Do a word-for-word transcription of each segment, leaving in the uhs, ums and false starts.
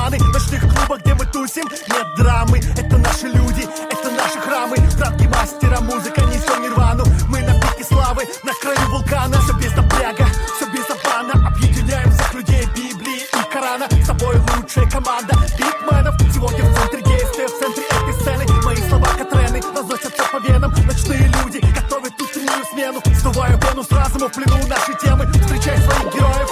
карманы. В ночных клубах, где мы тусим, нет драмы. Это наши люди, это наши храмы. Пранки мастера, музыка несет нирвану. Мы на пике славы, на краю вулкана. Все без напряга, все без обмана. Объединяем всех людей Библии и Корана. С тобой лучшая команда битменов. Сегодня в центре действия, в центре этой сцены. Мои слова Катрены разносятся по венам. Ночные люди готовят утреннюю смену. Сдуваю пену с разума в плену нашей темы. Встречай своих героев.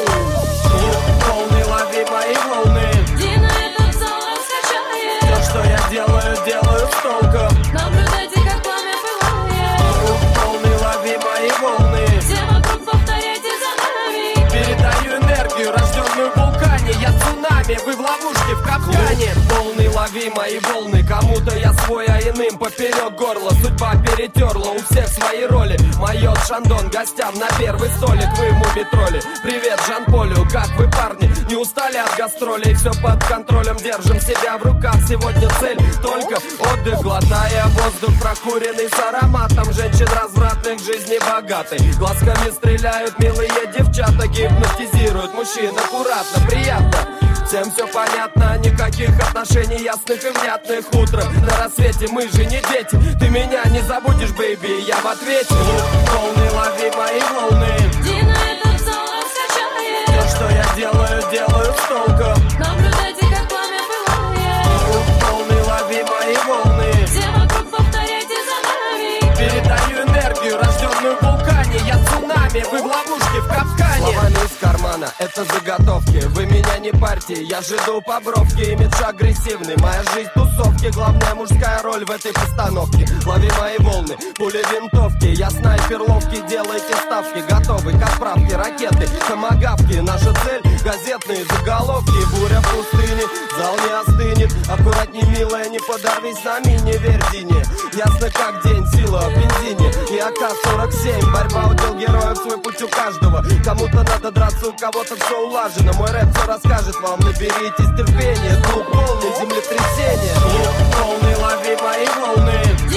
Волны, лови мои волны. Дина этот зал раскачает. То, что я делаю, делаю с толком. Наблюдайте, как пламя пылает. Волны, лови мои волны. Все вокруг повторяйте за нами. Передаю энергию, рожденную в вулкане. Я цунами, вы в ловушке, в капкане. Волны, лови мои волны. Кому-то я свой, а иным поперек горла. Судьба перетерла, у всех свои роли. Майот Шандон гостям на первый столик. Вы в мумитроле. Привет Жан-Полю, как вы, парни? Не устали от гастролей? Все под контролем, держим себя в руках. Сегодня цель только отдых, глотая воздух прокуренный с ароматом женщин развратных, жизни богатой. Глазками стреляют милые девчата, гипнотизируют мужчин аккуратно, приятно. Всем все понятно, никаких отношений ясных и внятных. Утром на рассвете, мы же не дети. Ты меня не забудешь, бэйби, я в ответе. Волны, лови мои волны. Дина этот зал раскачает. То, что я делаю, делаю с толком. Наблюдайте, как пламя пылает. Волны, лови мои волны. Все вокруг повторяйте за нами. Передаю энергию, рожденную в вулкане. Я цунами, вы в ловушке, в капкане. Словами из кармана, это заготовки. Вы меня не парьте, я же иду по бровке. Имидж агрессивный, моя жизнь тусовки. Главная мужская роль в этой постановке. Лови мои волны, пули винтовки. Я снайпер ловкий, делайте ставки. Готовы к отправке ракеты, томагавки. Наша цель — газетные заголовки. Буря в пустыне, зал не остынет. Аккуратней, милая, не подорвись на мине, верь Дине. Ясно как день, сила в бензине. И А К сорок семь, борьба удел героев, свой путь у каждого. Кому-то надо драться, у кого-то все улажено. Мой рэп все расскажет вам, наберитесь терпения. Клуб полный землетрясения. Волны, лови мои волны.